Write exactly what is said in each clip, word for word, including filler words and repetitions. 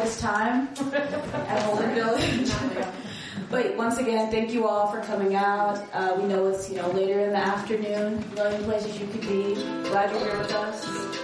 this time at Holden Village. But once again, thank you all for coming out. Uh, we know it's, you know, later in the afternoon, a million places you could be. Glad you're here with us.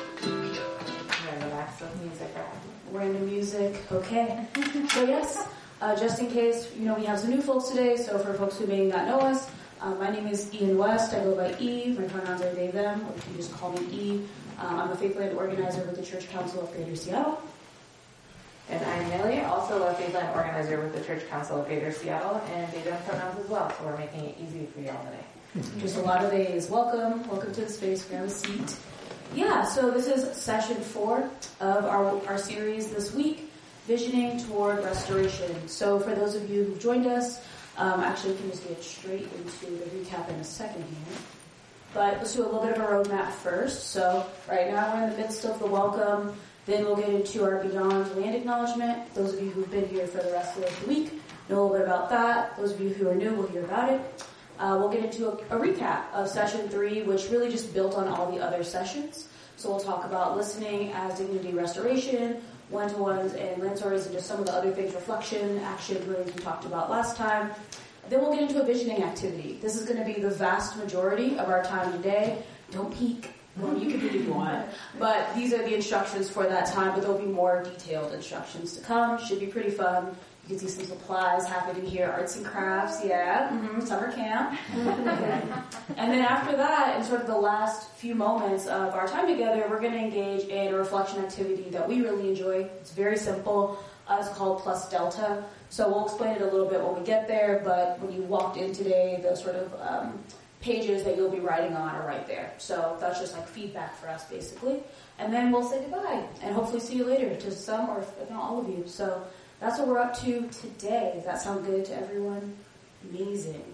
Random music. Random music, okay. So yes, uh, just in case, you know, we have some new folks today, so for folks who may not know us, uh, my name is Ian West. I go by E. My pronouns are they, them, or you can just call me E. Um, I'm a Faithland organizer with the Church Council of Greater Seattle. And I'm Millie, also a Faithland organizer with the Church Council of Greater Seattle, and they them pronouns as well, so we're making it easy for y'all today. Just a lot of days. Welcome. Welcome to the space. Grab a seat. Yeah, so this is session four of our, our series this week, Visioning Toward Restoration. So for those of you who've joined us, um, actually we can just get straight into the recap in a second here. But let's do a little bit of a roadmap first. So right now we're in the midst of the welcome. Then we'll get into our Beyond Land Acknowledgement. Those of you who've been here for the rest of the week know a little bit about that. Those of you who are new will hear about it. Uh, we'll get into a, a recap of session three, which really just built on all the other sessions. So we'll talk about listening as dignity restoration, one-to-ones, and land stories, and just some of the other things, reflection, action, things we talked about last time. Then we'll get into a visioning activity. This is going to be the vast majority of our time today. Don't peek. Well, you can peek if you want. But these are the instructions for that time, but there'll be more detailed instructions to come. Should be pretty fun. You can see some supplies happening here, arts and crafts, yeah, mm-hmm. Summer camp. And then after that, in sort of the last few moments of our time together, we're going to engage in a reflection activity that we really enjoy. It's very simple. Uh, it's called Plus Delta. So we'll explain it a little bit when we get there, but when you walked in today, the sort of um, pages that you'll be writing on are right there. So that's just like feedback for us, basically. And then we'll say goodbye, and hopefully see you later to some or if not all of you. So that's what we're up to today. Does that sound good to everyone? Amazing.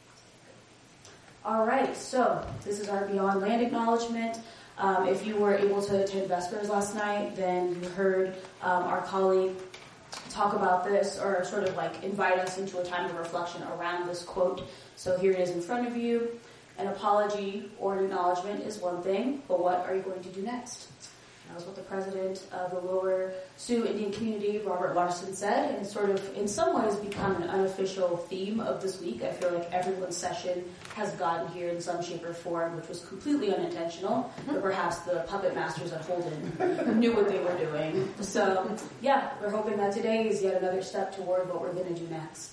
All right, so this is our Beyond Land Acknowledgement. Um, if you were able to attend Vespers last night, then you heard um, our colleague talk about this, or sort of like invite us into a time of reflection around this quote. So here it is in front of you. An apology or an acknowledgement is one thing, but what are you going to do next? That was what the president of the Lower Sioux Indian community, Robert Larson, said, and it's sort of, in some ways, become an unofficial theme of this week. I feel like everyone's session has gotten here in some shape or form, which was completely unintentional, but perhaps the puppet masters at Holden knew what they were doing. So, yeah, we're hoping that today is yet another step toward what we're going to do next.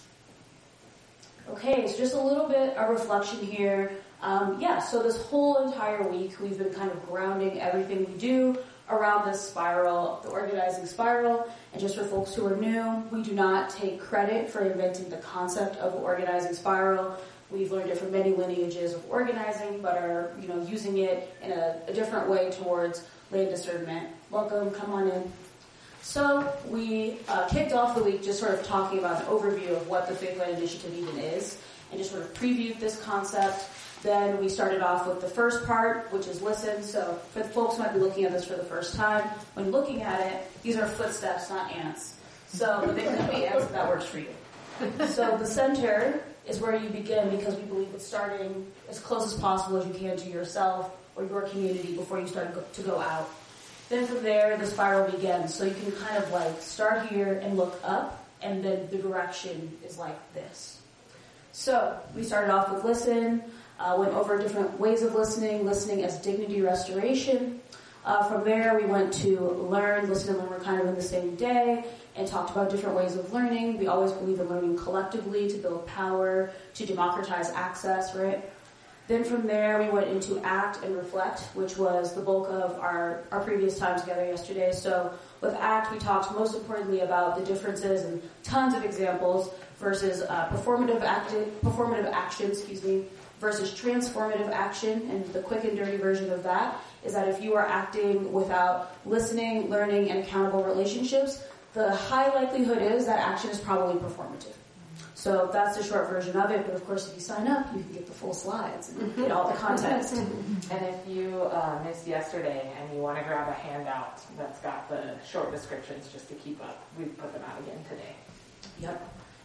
Okay, so just a little bit of reflection here. Um, yeah, so this whole entire week, we've been kind of grounding everything we do around this spiral, the organizing spiral. And just for folks who are new, we do not take credit for inventing the concept of the organizing spiral. We've learned it from many lineages of organizing, but are, you know, using it in a, a different way towards land discernment. Welcome, come on in. So we uh, kicked off the week just sort of talking about an overview of what the Faithland Initiative even is, and just sort of previewed this concept. Then we started off with the first part, which is listen. So for the folks who might be looking at this for the first time, when looking at it, these are footsteps, not ants. So they can be ants if that works for you. So the center is where you begin, because we believe it's starting as close as possible as you can to yourself or your community before you start to go out. Then from there, the spiral begins. So you can kind of like start here and look up, and then the direction is like this. So we started off with listen. Uh, went over different ways of listening, listening as dignity restoration. Uh, from there, we went to learn, listen and learn were kind of in the same day, and talked about different ways of learning. We always believe in learning collectively to build power, to democratize access, right? Then from there, we went into act and reflect, which was the bulk of our, our previous time together yesterday. So with act, we talked most importantly about the differences and tons of examples versus uh, performative, acti- performative action, excuse me, versus transformative action. And the quick and dirty version of that is that if you are acting without listening, learning, and accountable relationships, the high likelihood is that action is probably performative. So that's the short version of it, but of course if you sign up, you can get the full slides and get all the context. And if you uh, missed yesterday and you want to grab a handout that's got the short descriptions just to keep up, we put them out again today. Yep.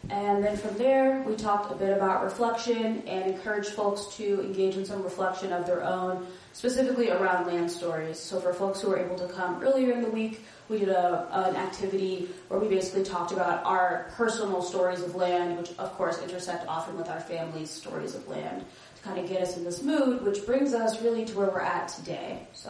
And then from there, we talked a bit about reflection and encouraged folks to engage in some reflection of their own, specifically around land stories. So for folks who were able to come earlier in the week, we did a, an activity where we basically talked about our personal stories of land, which of course intersect often with our family's stories of land, to kind of get us in this mood, which brings us really to where we're at today. So,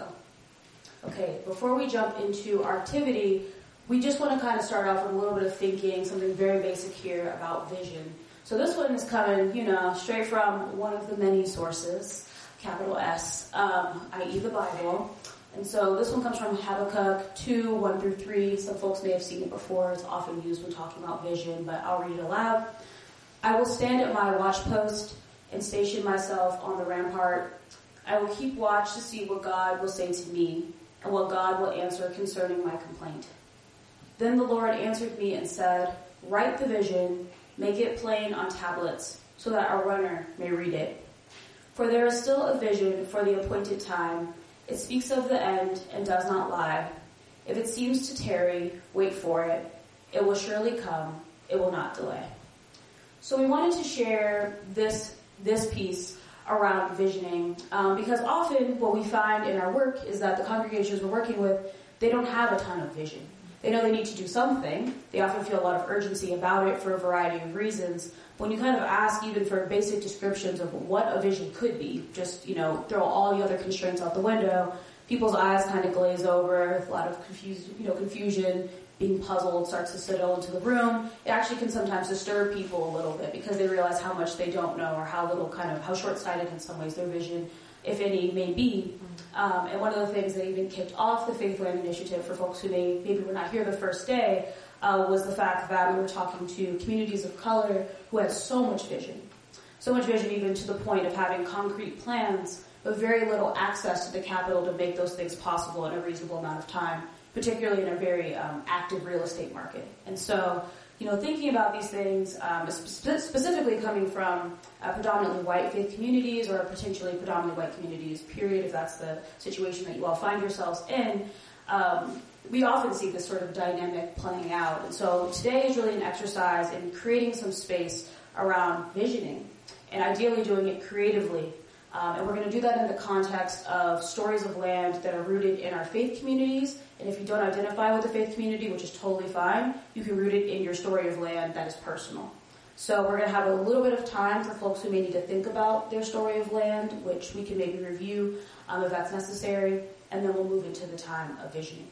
okay, before we jump into our activity, we just want to kind of start off with a little bit of thinking, something very basic here about vision. So this one is coming, you know, straight from one of the many sources, capital S, um, that is the Bible. And so this one comes from Habakkuk two, one through three. Some folks may have seen it before. It's often used when talking about vision, but I'll read it aloud. I will stand at my watchpost and station myself on the rampart. I will keep watch to see what God will say to me and what God will answer concerning my complaint. Then the Lord answered me and said, write the vision, make it plain on tablets, so that a runner may read it. For there is still a vision for the appointed time. It speaks of the end and does not lie. If it seems to tarry, wait for it. It will surely come. It will not delay. So we wanted to share this this piece around visioning, um, because often what we find in our work is that the congregations we're working with, they don't have a ton of vision. They know they need to do something. They often feel a lot of urgency about it for a variety of reasons. When you kind of ask even for basic descriptions of what a vision could be, just, you know, throw all the other constraints out the window, people's eyes kind of glaze over, a lot of confused, you know, confusion, being puzzled starts to settle into the room. It actually can sometimes disturb people a little bit because they realize how much they don't know or how little kind of, how short-sighted in some ways their vision, if any, may be. Um, and one of the things that even kicked off the Faithland Initiative for folks who may, maybe were not here the first day, uh, was the fact that we were talking to communities of color who had so much vision. So much vision even to the point of having concrete plans, but very little access to the capital to make those things possible in a reasonable amount of time, particularly in a very um, active real estate market. And so, you know, thinking about these things, um, spe- specifically coming from uh, predominantly white faith communities or potentially predominantly white communities, period, if that's the situation that you all find yourselves in, um, we often see this sort of dynamic playing out. And so today is really an exercise in creating some space around visioning and ideally doing it creatively. Um, and we're going to do that in the context of stories of land that are rooted in our faith communities. And if you don't identify with the faith community, which is totally fine, you can root it in your story of land that is personal. So we're going to have a little bit of time for folks who may need to think about their story of land, which we can maybe review um, if that's necessary. And then we'll move into the time of visioning.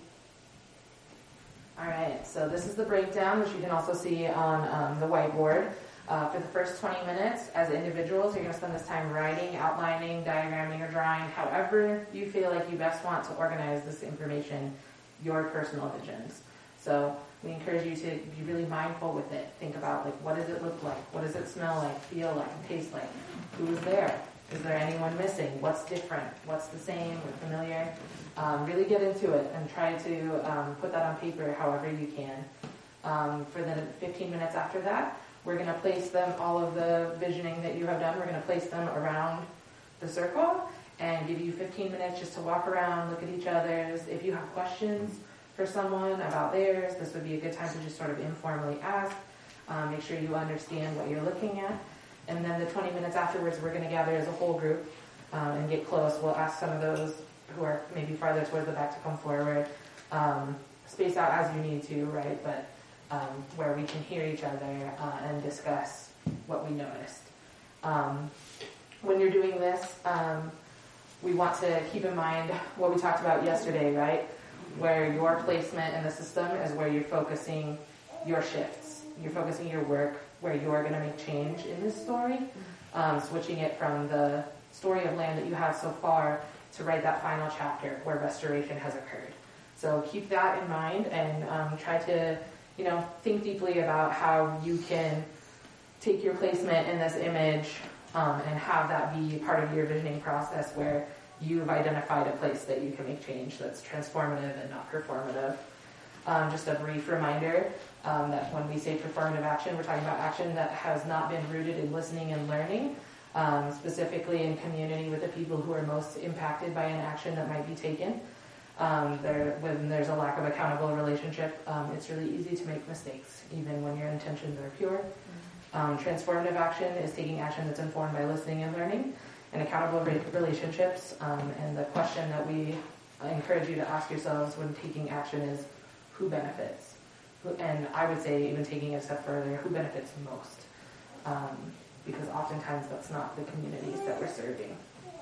All right, so this is the breakdown, which you can also see on um, the whiteboard. Uh, for the first twenty minutes, as individuals, you're going to spend this time writing, outlining, diagramming, or drawing, however you feel like you best want to organize this information, your personal visions. So we encourage you to be really mindful with it. Think about, like, what does it look like? What does it smell like, feel like, and taste like? Who's there? Is there anyone missing? What's different? What's the same or familiar? Um, really get into it and try to um, put that on paper however you can. Um, for the fifteen minutes after that, we're going to place them, all of the visioning that you have done, we're going to place them around the circle and give you fifteen minutes just to walk around, look at each other's. If you have questions for someone about theirs, this would be a good time to just sort of informally ask. Um, make sure you understand what you're looking at. And then the twenty minutes afterwards, we're going to gather as a whole group um, and get close. We'll ask some of those who are maybe farther towards the back to come forward. Um, space out as you need to, right? But um, where we can hear each other uh, and discuss what we noticed. Um, when you're doing this, um, we want to keep in mind what we talked about yesterday, right? Where your placement in the system is where you're focusing your shifts. You're focusing your work where you're going to make change in this story, um, switching it from the story of land that you have so far to write that final chapter where restoration has occurred. So keep that in mind and um, try to, you know, think deeply about how you can take your placement in this image um, and have that be part of your visioning process where you've identified a place that you can make change that's transformative and not performative. Um, just a brief reminder um, that when we say performative action, we're talking about action that has not been rooted in listening and learning, um, specifically in community with the people who are most impacted by an action that might be taken. Um, there, when there's a lack of accountable relationship, um, it's really easy to make mistakes, even when your intentions are pure. Um, transformative action is taking action that's informed by listening and learning, and accountable re- relationships. Um, and the question that we encourage you to ask yourselves when taking action is, who benefits? Who, and I would say, even taking it a step further, who benefits most? Um, because oftentimes that's not the communities that we're serving.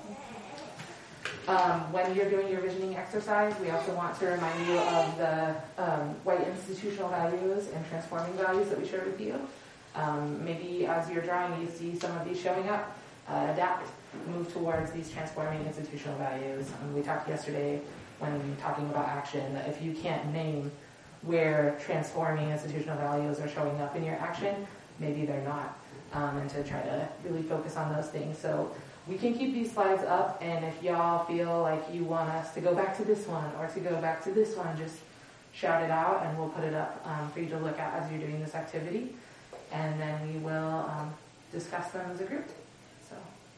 Um, when you're doing your visioning exercise, we also want to remind you of the um, white institutional values and transforming values that we shared with you. Um, maybe as you're drawing, you see some of these showing up. Uh, adapt, move towards these transforming institutional values. Um, we talked yesterday when talking about action that if you can't name where transforming institutional values are showing up in your action, maybe they're not. Um, and to try to really focus on those things. So we can keep these slides up, and if y'all feel like you want us to go back to this one or to go back to this one, just shout it out and we'll put it up um, for you to look at as you're doing this activity. And then we will um, discuss them as a group. So.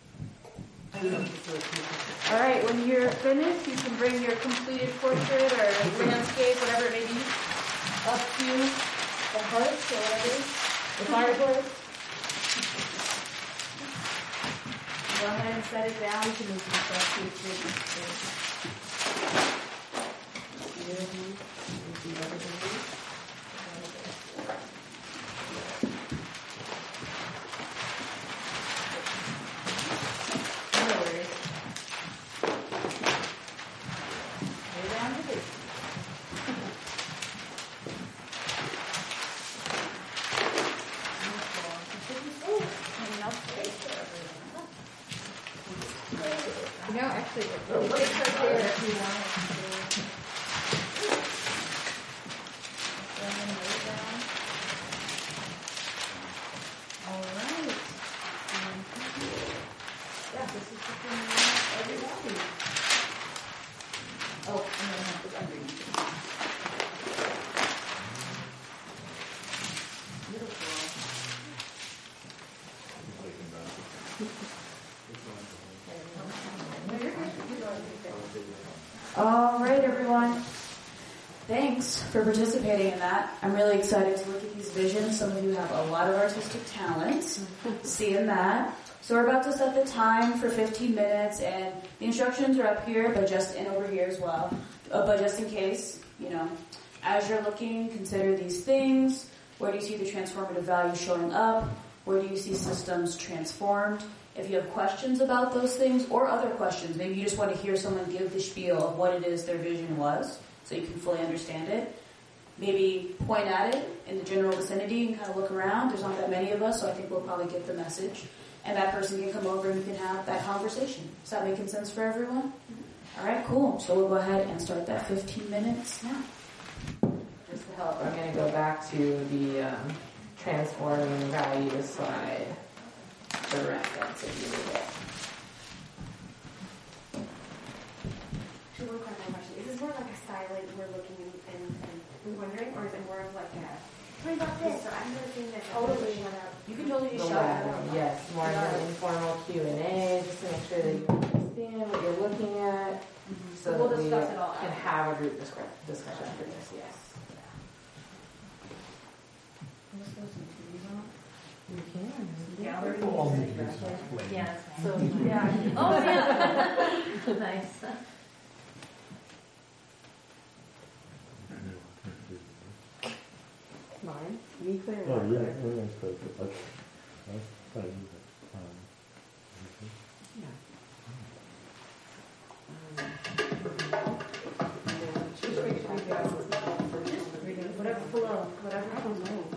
All right, when you're finished, you can bring your completed portrait or landscape, whatever it may be, up to the hearth or whatever, the fireplace. Go ahead and set it down. You can move some stuff to no worries. Lay down to this. No, actually, it's right there if you want it to. And then lay it down. All right. Um, yeah, this is just going to everybody. Oh, and then I have this underneath. Beautiful. All right, everyone. Thanks for participating in that. I'm really excited to look at these visions. Some of you have a lot of artistic talent. Seeing that. So we're about to set the time for fifteen minutes, and the instructions are up here, but just and over here as well. Uh, but just in case, you know, as you're looking, consider these things. Where do you see the transformative value showing up? Where do you see systems transformed? If you have questions about those things or other questions, maybe you just want to hear someone give the spiel of what it is their vision was so you can fully understand it. Maybe point at it in the general vicinity and kind of look around. There's not that many of us, so I think we'll probably get the message. And that person can come over and you can have that conversation. Is that making sense for everyone? All right, cool. So we'll go ahead and start that fifteen minutes now. Just to help, I'm going to go back to the um, transforming values slide. For reference, if you need it. Actually, one question, question. Is this more like a silent, we're looking and, and, and wondering, or is it more of like a... What about this? So I'm noticing that... Totally. Totally. You can totally The just shout it latter, out. yes, more of an informal Q and A, just to make sure that you understand what you're looking at, Mm-hmm. so We'll that we discuss it all can after. have a group discuss- discussion for this, yes. You can. Yeah, All the uses. Yeah. So, Yeah. Oh, yeah. Nice. mine, be clear. Oh, yeah, yeah, that's good. That's, that's fine. Um, Whatever flow, whatever comes out.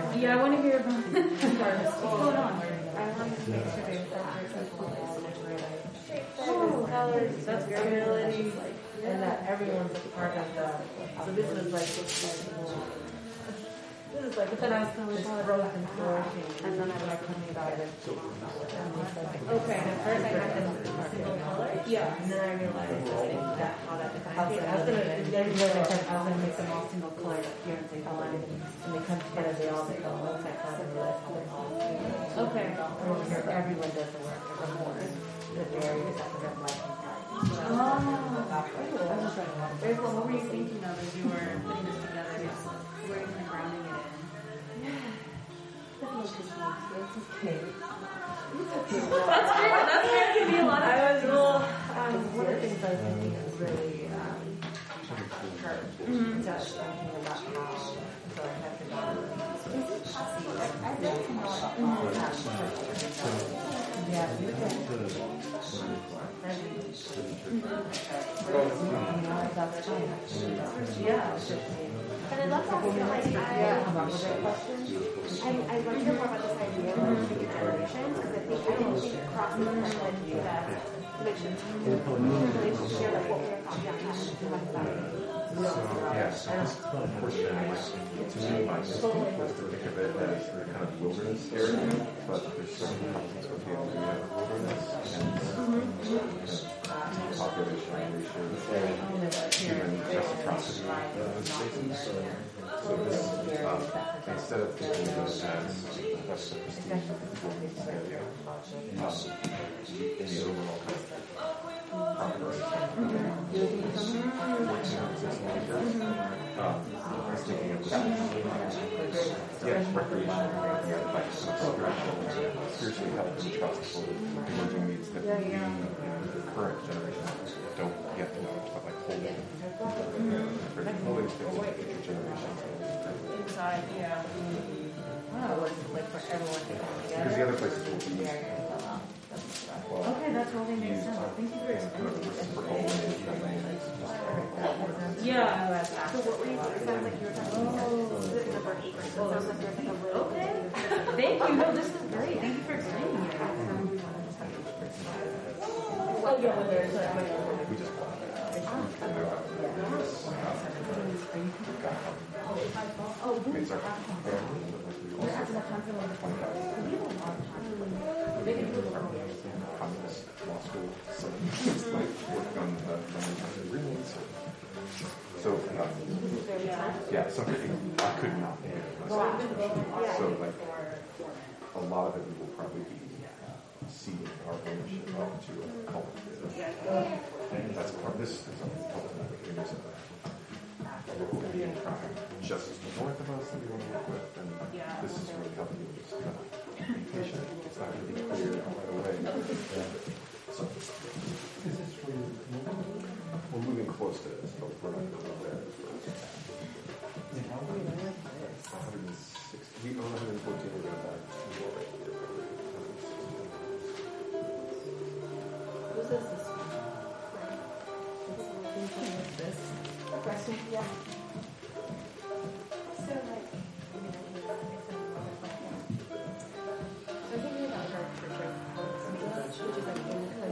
Yeah, I want to hear about what's going on. Oh, colors, accessibility, and that everyone's a part of the. So this is like this is like then I was kind of growth and flourishing, and then I was like coming about it. Okay, and at first I had them single color. Yeah, and then I realized that how that defines it. I was gonna, I was gonna make them all single color here and say one, and they come together. They all make a multi-color, and realize how they're all. Okay. Everyone does the work. Everyone. The various different life parts. Oh. Very cool. What were you thinking of as you were putting this together? Were you kind of grounding it in? That's okay. That's fair. That's fair. It can be a lot of. I was well. Um, one of the things I was thinking is really um, hurt. Mm-hmm. Just thinking about how so I have to go. Yeah, you can. That's fine. Yeah. And I love that. Like, I, I, I want to hear more about this idea of future generations because I think I don't think it crosses like the relationship, relationship, like what we were talking about too much about it. Yes, unfortunately, to me, my instinct was to think of it as a kind of wilderness area, but there's certain problems with the idea of wilderness and population ratios and human reciprocity of those spaces. So this, um, instead of thinking of it as less of a prestige wilderness area, um, in the overall context, Um, I was thinking of this, yeah, recreation, like spiritual, spiritually healthy and trustful emerging needs that we, you know, the current generations don't get to know, but like holding, holding space for future generations. Inside, yeah. Wow, like for everyone to come together. Because the other places will be. Well, Okay, that totally makes sense. Thank you for explaining. Yeah. So what were you saying? It sounds like you were talking about this is about eight percent. So it sounds like there's like a little Okay. Thank you. No, this is great. Thank you for explaining it. Oh, yeah, well, there's a... we just want Oh, It's our family, but like we also they can do communist law school, so it's like working on the family agreements. So, uh, yeah, something I could not think of myself. So, like, a lot of it will probably be ceding our ownership up to a collective. And that's part. This is something called agreements of local Indian tribe, just north of us that we want to work with, and this is really helping you just kind of be patient. It's not going to be clear right away. So, we're moving close to this, but we're not going to move there. one hundred sixty, we own one hundred fourteen, we're going to buy two more right here. Who's this? This? question. Yeah. So like, so thinking about her for which is like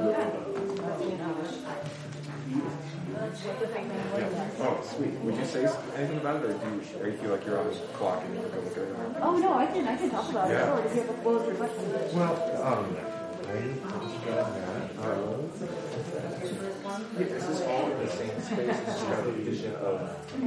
Yeah. Oh, sweet. Would you say anything about it, or do you, or you feel like you're on the clock and you want to go look at it? Oh no, I can I can talk about Yeah. it. Sure. To hear what was your question? Well, um, yeah, is this all in the same space? Is this kind of a vision of?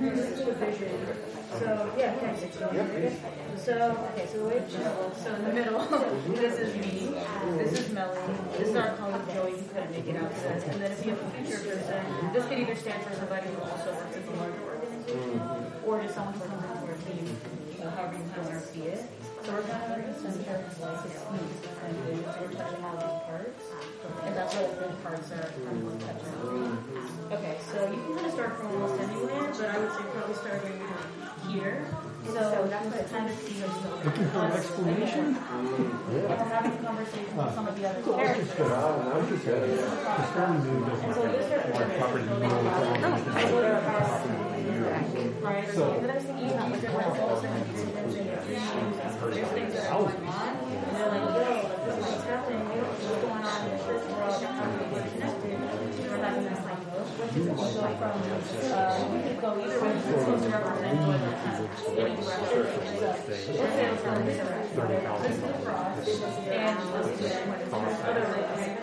So, yeah, okay. So, okay, so wait, so in the middle, this is me, this is Melanie, this is our colleague Joey who couldn't make it out today, and then if you have a future person, this could either stand for somebody who also works at the larger organization, or just someone who comes into our team, so however you kind of want to see it. So we're kind of like a center of like a sneak, and we're touching all these parts, and that's why the parts are kind of touching. Okay, so you can kind of start from almost anywhere, but I would say probably starting here. So that's what kind of see yourself. Looking for an explanation? Yeah. Having a conversation with some of the other characters. Just fairly new business. And so you start with Property right? So each of the different roles and like from, uh, we could go either way, this was representing what it has. Any direction. So, let's say it's from this direction. This is the cross, and this is the other way.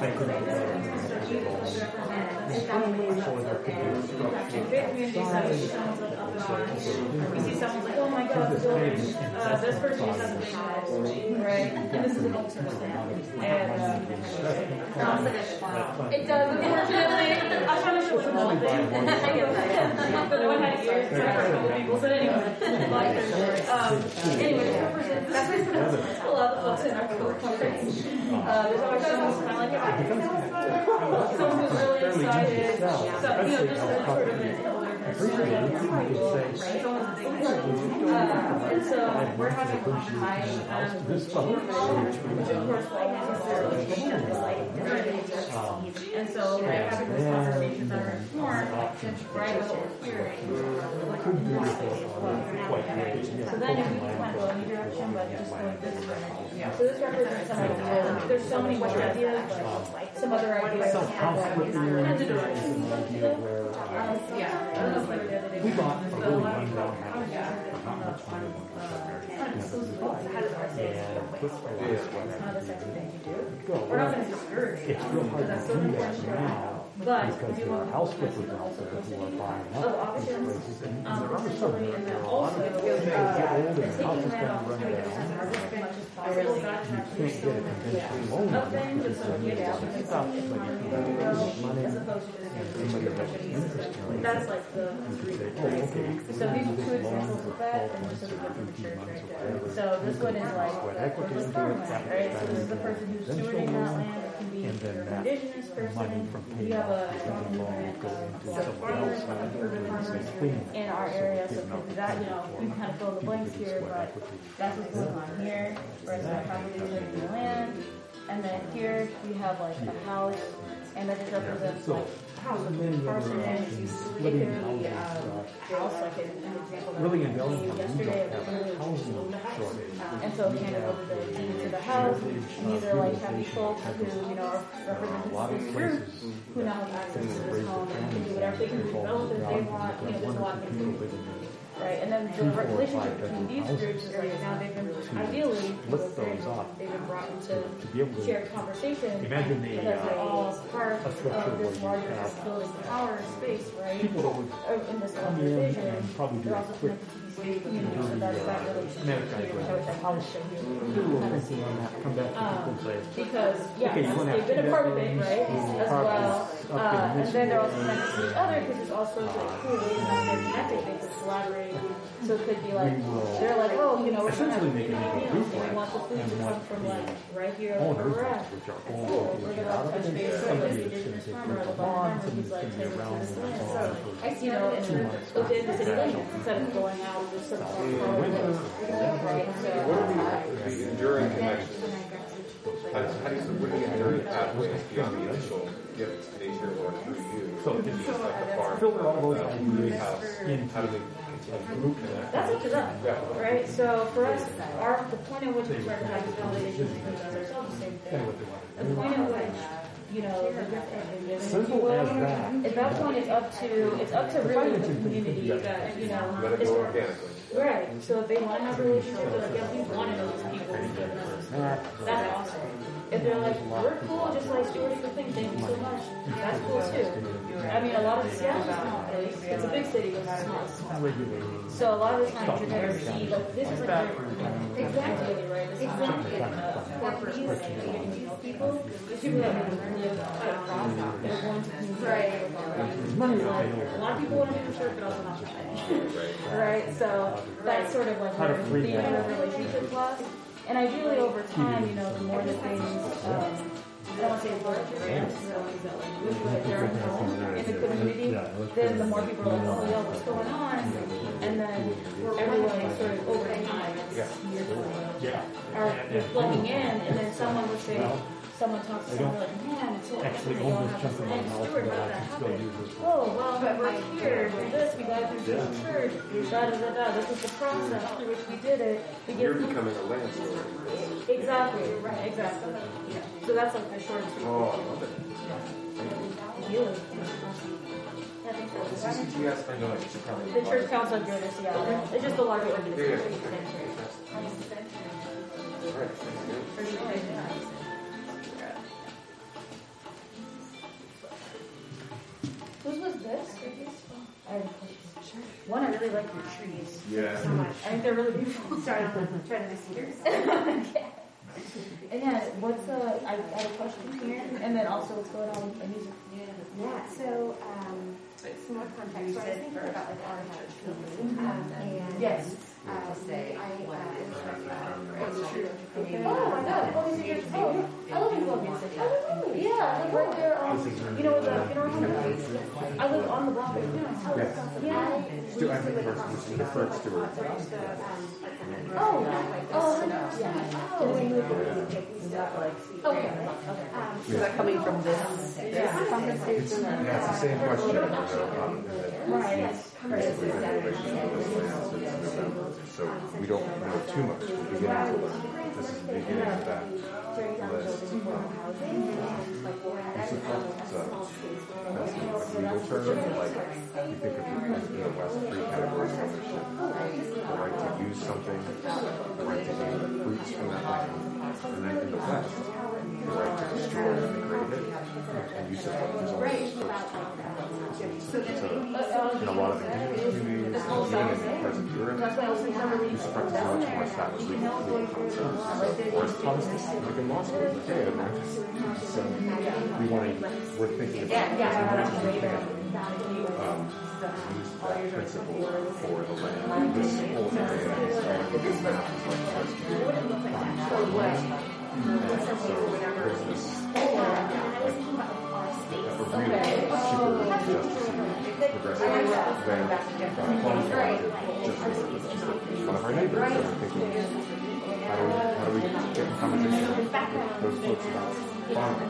We see someone's like, oh my god, the building, uh, this person has a big house, right? And this is an old person. And, um, it does, unfortunately. I was trying to show them all things. I get that. But no one had ears to a couple people. So anyway, like their story. Um, anyway, this represents, that's a lot of folks in our conference. Uh, there's always someone who's kind of like, someone who's really excited. So, you know, just a sort of an older person. Right? Someone's a big person. Uh, and so we're having a high, um, which of course, like, necessarily is like different ages. And so we're having these conversations that are informed, right, of what we're hearing. So then if we kind of go in any direction, but just going this way. So this represents some ideas. There's so many more ideas, but like some other ideas. And the directions of the yeah. I don't know if like the other day. We bought a really rundown house. How does our say it's not a sexy thing to do? We're not going to discourage it. It's real hard That's to so do important that now But because we there are want house to flippers out there who are buying of up these options, places. And um, there are some potentially, that and then are also, on uh, it. They get old and the taking house is that going off, to run trying to down. get as much as I possible, really back to can't actually get a still conventional loan. of things, and so Because get out, it's and about it's like money, money as opposed to just somebody that has interest in it. that's like the You three. could say, oh, okay. So these are two examples of that, and this is what the church right there. So this one is like, Sweat equity what's into it, farmland, that right? So is this is the better person who's than stewarding that conventional land. It can be and then an that indigenous person. money from We paying have a off strong the loan movement goes of into black somebody farmers, else. of urban farmers Clean. in our area. So it could be that, you know, we can kind of fill the blanks here, but that's what's going on here. Whereas our property is living in the land. And then here we have like a house, and that just represents like How many other options, splitting houses, uh, house, like an an example that really we in gave Bellingham, we yesterday. don't have a housing shortage. And so kind of over the deed to the house, and these are like happy folks who, you know, are A lot of represent this group, places who now have access to this home and can do whatever they can develop if they want, you know, there's a lot of things. Right, and then the relationship between these groups is like now they've been, ideally, Lift those up. they've been brought into To be able to shared conversation imagine a, because they're all uh, part a structure of this where you larger have building power space, right? people that would Or in this come larger in vision, and probably do they're a also quick connected to these big communities, so that's that relationship schematic here, which I diagram. wish I could show you. do a little thinking on that, come back to people and say, Because, yeah, Okay, you that's, wanna they've been a have part of two it, bedrooms, right, two as well. apartments up in Uh, and this then they're also area. connected to each other because there's all sorts of like cool ways that they're connected. They could collaborate. So it could be like, We will they're like, oh, you know, we're gonna have essentially make it community into a meals, group and we want the food and to what come from like right here all where we're those at. which are Cool. all We're get gonna out touch of it. base with Somebody this is going to indigenous take farmer or care the of farmer bonds and who's it's like, going to take be us to around this and land. so So, on for you know, two months. within the city limits instead of going out to some Winter, right? So, What are the, the enduring connections? How does, how do you, what are the enduring pathways beyond the initial gift nature or through you? So It's it's just like the farm. filter all those uh, ideas house. into How do they continue? group connect. that's up to them, Yeah. right? So for us, our the point at which we start to have this validation is ourselves the same thing. The point at which, you know, the different if you Simple will, as that. at that point it's up to it's up to really the community that, you know, Let it is go organically. right. So if they want to have a relationship, they're like, yeah, we want to know these people who've given us this time. That's awesome. If they're like, we're cool, just like stewarding the thing, thank you so much. That's cool too. I mean, a lot of Seattle's a small place. It's a big city, but it's small. So a lot of the times you're going to see, like, this is like, exactly right. This is not like uh, corporate community people. There's people that live across, they're going to community. Right. A lot of people want to do the church, but also not that. Right. So that's sort of like where the end of relationship lasts. And ideally, over time, you know, the more that things, um, I don't want to say work, right? But they're known in the community, then the more people are like, oh, yeah, what's going on? And then everyone sort of over time, Yeah. are you're plugging in, and then someone would say, someone talks to I someone, don't like, man, it's so actually they own all this have chunk this. of my And house, Stuart, but how I that can still happened? use this. Oh, well, we're here, do this, we got through Yeah. the church, da da da da, this is the process through which we did it. We You're get becoming a landlord. exactly, right, exactly. So that's like the short and sweet. Oh, I love it. You. I think so. C C T S, I know it. It's probably The Church Council of Greater Seattle. It's just a larger Yeah, yeah. organization. All right, thanks, good. Whose was this? I have a question. One, I really like your trees. Yeah. So much. I think they're really beautiful. Sorry, I'm trying to miss cedars. And yeah, what's uh? I had a question here, and then also what's going on with the music. Yeah, so, um, some more context. So I was thinking about like our house. Um, and. Yes. Um, I, uh, Oh my God! Oh, these are your oh, I love these love music. Yeah, I live right there. Um, you know the funeral home. I live on the block right now. Yes. Yeah. Stu, I think first, the third Stuart. Oh, oh, yeah. Oh, we moved it. Okay. Um, Is that coming from this, this conversation? Yeah, it's the same question. um, Right. Basically, the relation to those lands since November. So we don't know too much. We're beginning to learn. This is the beginning of that list. It's a it's a messy like, legal term. Like you think of it in the West, three categories of ownership: the right to use something, the right to gain the fruits from that land, and then in the West, the right to destroy and degrade it, and use it like there's always first. So in a lot of indigenous communities, even in parts of Europe, use of practice is much more established legal legal concepts. So, whereas Protestants, like in law school, it's like, hey, I learned this. So we want to, we're thinking about this and ways we can um, use that principle for the land. This whole area is going this map is like ours to do for the land. And so there's this a really super justice progressive land uh, qualified justice is just like one of our neighbors. So we're thinking, how do we, how do we get in conversation with those folks about farming?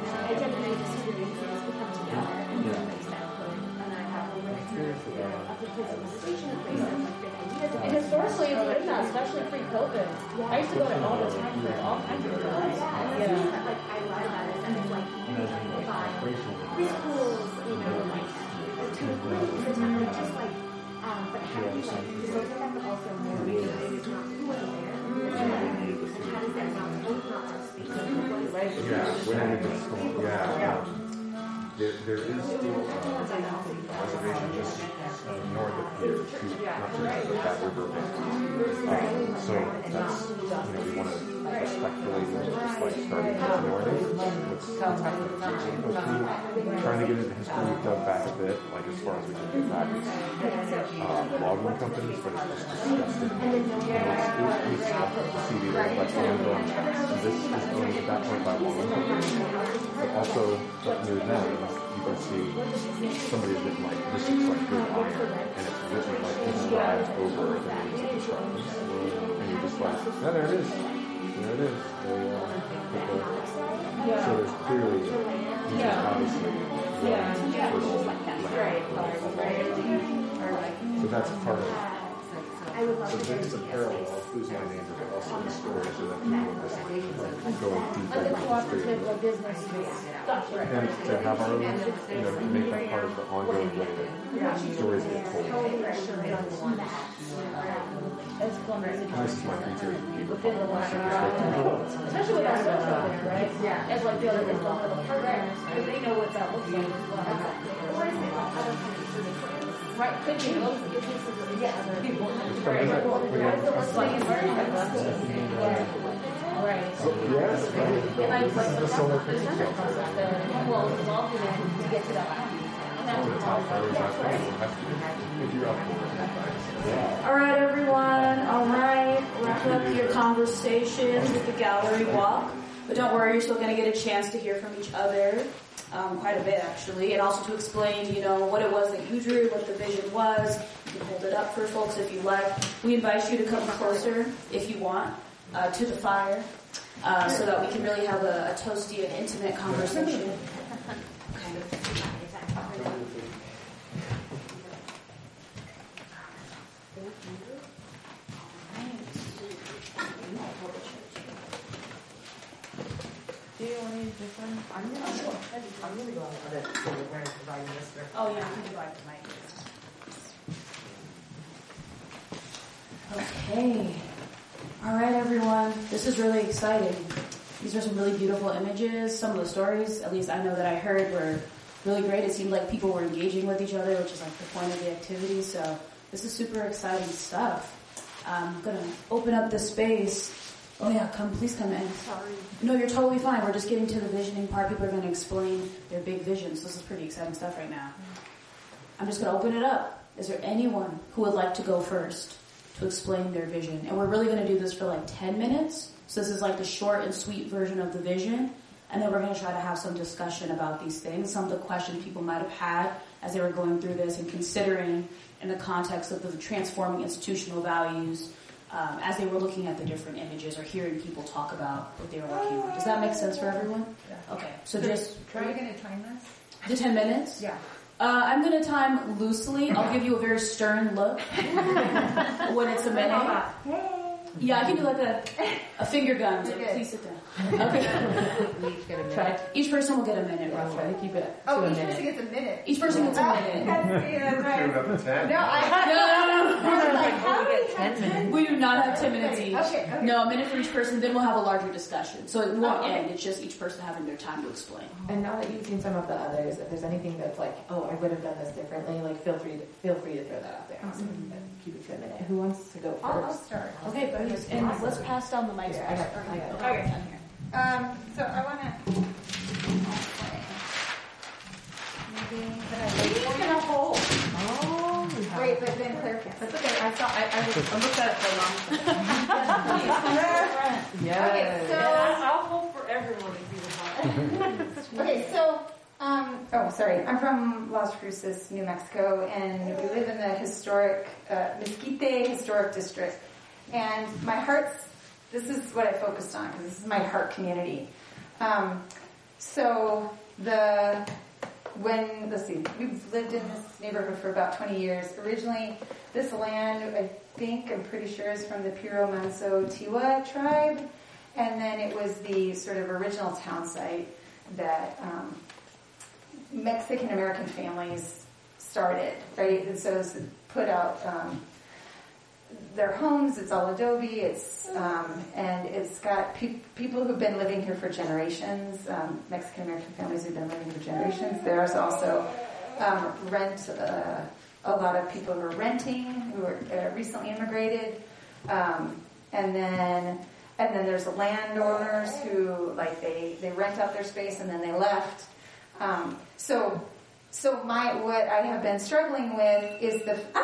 And historically, it's been that, especially pre-COVID. I used to go to all the time for all kinds of events. Yeah. Like, I love that. And it's like, you know, by preschools, you know, like, to include the time, like, just like, um, but how do you, like, look at that, but also more it's not who was there. And how does that not, both not speak? Yeah, when I did school, yeah. Um, there, there is still uh, a reservation just north of here, to, not to the that river bank. Um, so that's, you know, we want to respectfully just like starting to ignore it. What's, what's happening? So trying to get into history, we've dug back a bit, like as far as we can get back. It's uh, logging companies, but it's just disgusting. And it's, it's, it's up to see the area by Canada. This is owned at that point by logging companies. But also, up near them, you can see somebody has written like, this looks like good iron, and it's written like inscribed over the names of the tribes. And you're just like, yeah, there it is. There it is. They, uh, put the, so there's clearly, these are obviously really fertile land. So that's part of it. So there's a parallel of who's my neighbor, but also the story, so that people are just like going deeper Like a into cooperative, history. like business stuff, right? And to have our own, you know, to make that part of the ongoing way that stories get told. As Columbus And this is my future within the line. Especially with our social there, right? Yeah. As like the other, as one of the partners, because they know what that looks like as well. Right, could be, those businesses, yeah. Right. Yes, And I was like, the solar process there, well, involved in it to get to that. All right, everyone. All right. Wrap up your conversation with the gallery walk. But don't worry, you're still going to get a chance to hear from each other. Um, quite a bit, actually. And also to explain, you know, what it was that you drew, what the vision was. You can hold it up for folks if you like. We invite you to come closer, if you want, uh, to the fire. uh, so that we can really have a, a toasty and intimate conversation. Do you want to use this one? I'm gonna, sure. I'm gonna go on the other, so we're dividing this for. Oh yeah, I can divide the mic. Okay. All right, everyone. This is really exciting. These are some really beautiful images. Some of the stories, at least I know that I heard, were really great. It seemed like people were engaging with each other, which is like the point of the activity. So this is super exciting stuff. I'm gonna open up the space. Oh yeah, come, please come in. Sorry. No, you're totally fine. We're just getting to the visioning part. People are going to explain their big visions. This is pretty exciting stuff right now. I'm just going to open it up. Is there anyone who would like to go first to explain their vision? And we're really going to do this for like ten minutes. So this is like the short and sweet version of the vision. And then we're going to try to have some discussion about these things, some of the questions people might have had as they were going through this and considering in the context of the transforming institutional values Um, as they were looking at the different images or hearing people talk about what they were working on. Does that make sense for everyone? Yeah. Okay, so just... Are you going to time this? The ten minutes? Yeah. Uh, I'm going to time loosely. I'll give you a very stern look when it's a minute. Yeah, I can do like a, a finger gun. So please sit down. Okay. We each get a minute. Try. Each person will get a minute, I'll roughly. try to keep it to Oh, a each minute. person gets a minute. Each person gets a Oh, minute. that's me, that's Two right. up to ten. No, I... No, no, no, no. I was like, how do we ten have minutes. We do not have ten minutes each. Okay, okay. No, a minute for each person, then we'll have a larger discussion. So it won't Oh, okay. end. It's just each person having their time to explain. And now that you've seen some of the others, if there's anything that's like, oh, I would have done this differently, like feel free to feel free to throw that out there. Awesome. And keep it to a minute. Who wants to go I'll, I'll first? start. Okay, please. And let's pass down the mics. Yeah, I got, I got it. Okay. Um, so I want to... Maybe... Maybe I'm going to hold. Oh, we have Wait, but then Claire can. That's okay. I saw. I, I, was, I looked at it for a long time. Yes. Okay, so... I'll hold for everyone if you would like. Okay, so, um, oh, sorry. I'm from Las Cruces, New Mexico, and we live in the historic uh, Mesquite Historic District. And my heart's, this is what I focused on, because this is my heart community. Um, so, the, when, let's see, we've lived in this neighborhood for about twenty years. Originally, this land, I think, I'm pretty sure, is from the Piro Manso Tiwa tribe. And then it was the sort of original town site that um, Mexican-American families started, right? And so it's put out um, their homes, it's all adobe, it's um, and it's got pe- people who've been living here for generations, um, Mexican-American families who've been living for generations. There's also um, rent, uh, a lot of people who are renting, who are uh, recently immigrated, um, and then... And then there's the landowners who, like, they, they rent out their space and then they left. Um, so, so my what I have been struggling with is the ah,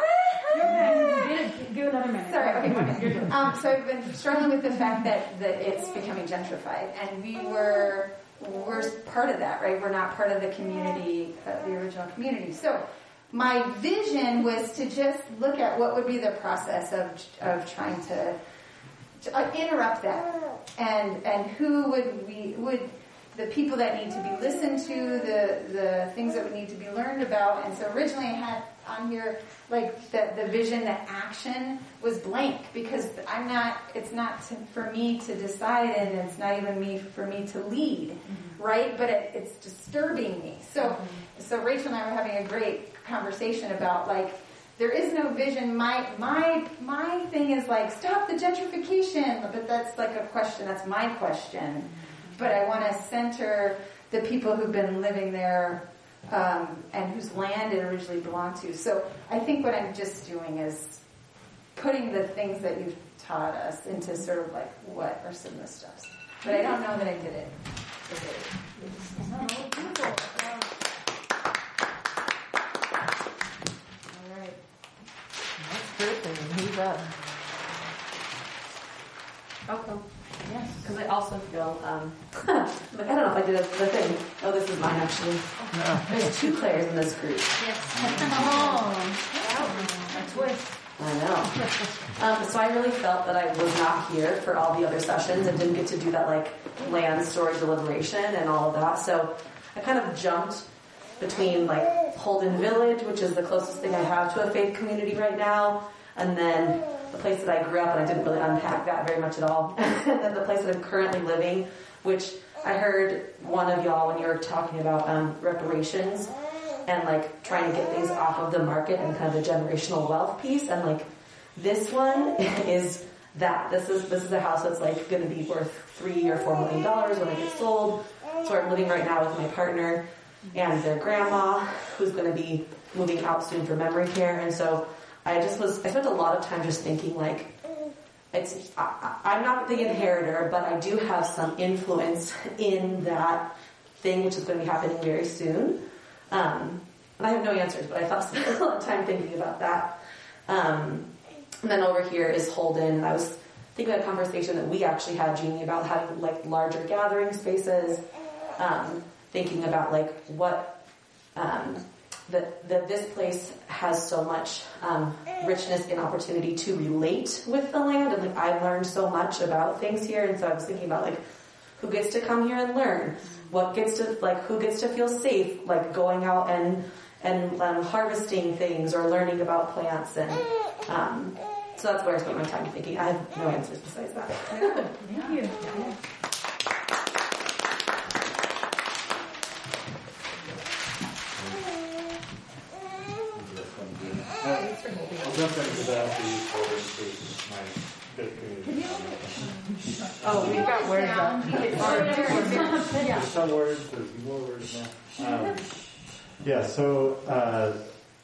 Give another minute. sorry, okay, one minute. Um, so I've been struggling with the fact that, that it's becoming gentrified, and we were we're part of that, right? We're not part of the community, uh, the original community. So my vision was to just look at what would be the process of of trying to. Uh, interrupt that, and and who would we would the people that need to be listened to, the the things that would need to be learned about. And so originally I had on here like the the vision, the action was blank because I'm not. It's not to, for me to decide, and it's not even me for me to lead, mm-hmm. right? But it, it's disturbing me. So mm-hmm. so Rachel and I were having a great conversation about like. There is no vision. My my my thing is like stop the gentrification, but that's like a question. That's my question. But I want to center the people who've been living there um, and whose land it originally belonged to. So I think what I'm just doing is putting the things that you've taught us into sort of like what are some of the stuff. But I don't know that I did it. Who's up? Okay. Yes, because I also feel, um, like, I don't know if I did the thing. Oh, this is mine, actually. No. There's two Claires in this group. Yes. Oh, a twist. I know. Um, so I really felt that I was not here for all the other sessions and didn't get to do that like land story deliberation and all of that. So I kind of jumped between like Holden Village, which is the closest thing I have to a faith community right now, and then the place that I grew up, and I didn't really unpack that very much at all. And then the place that I'm currently living, which I heard one of y'all when you were talking about um, reparations and like trying to get things off of the market and kind of the generational wealth piece. And like this one is that. This is this is a house that's like going to be worth three or four million dollars when it gets sold. So I'm living right now with my partner and their grandma, who's going to be moving out soon for memory care. And so I just was, I spent a lot of time just thinking like, it's, I, I'm not the inheritor, but I do have some influence in that thing, which is going to be happening very soon. Um, and I have no answers, but I thought I spent a lot of time thinking about that. Um, and then over here is Holden, and I was thinking of a conversation that we actually had, Jeannie, about having like larger gathering spaces, um, thinking about like what, um, that, that this place has so much um, richness and opportunity to relate with the land, and like I've learned so much about things here, and so I was thinking about like who gets to come here and learn, what gets to like who gets to feel safe, like going out and and um, harvesting things or learning about plants, and um, so that's where I spent my time thinking. I have no answers besides that. Thank you. I'll jump into that for you for my good community. Oh, we've got words up. There's some words, there's more words now. Um, yeah, so uh,